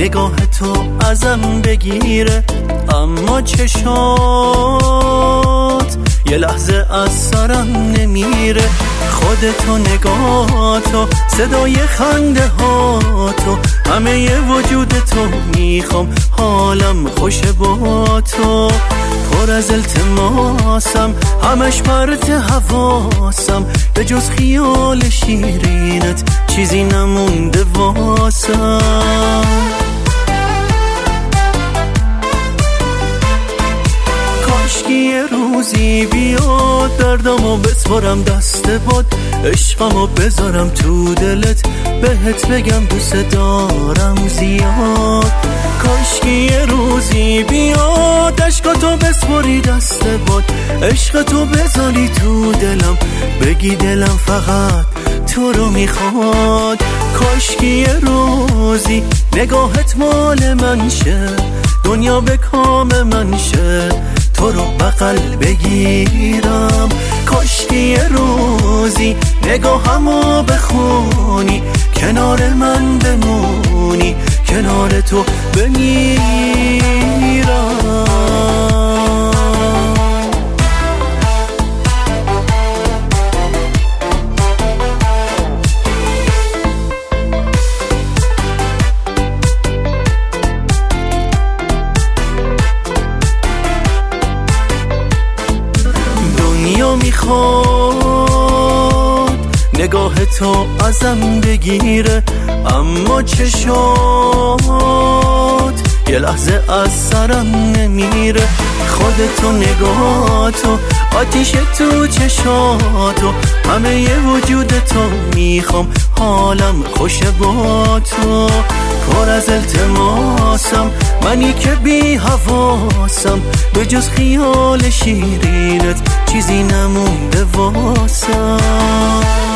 نگاه تو ازم بگیره، اما چشات یه لحظه از سرم نمیره. خودتو، نگاهاتو، صدای خنده هاتو، همه ی وجودتو میخوام، حالم خوشه با تو. پر از التماسم، همش پرت حواسم، به جز خیال شیرینت چیزی نمونده واسم. کاشکی یه روزی بیاد دردمو بسپارم دست باد، عشقمو بذارم تو دلت، بهت بگم دوست دارم زیاد. کاشکی یه روزی بیاد عشقاتو بسپاری دست باد، عشقتو بذاری تو دلم، بگی دلم فقط تو رو میخواد. کاشکی یه روزی نگاهت مال من شه، دنیا به کام من شه، تو رو بغل بگیرم. کاشکی یه روزی نگاهمو بخونی، کنار من بمونی، کنار تو بمیرم. دنیا میخواد نگاه تو ازم بگیره، اما چشات یه لحظه از سرم نمیره. خودتو، نگاهاتو، آتیش تو چشاتو، همه ی وجودتو میخوام، حالم خوشه با تو. پر از التماسم، منی که بی حواسم، به جز خیال شیرینت چیزی نمونده واسم.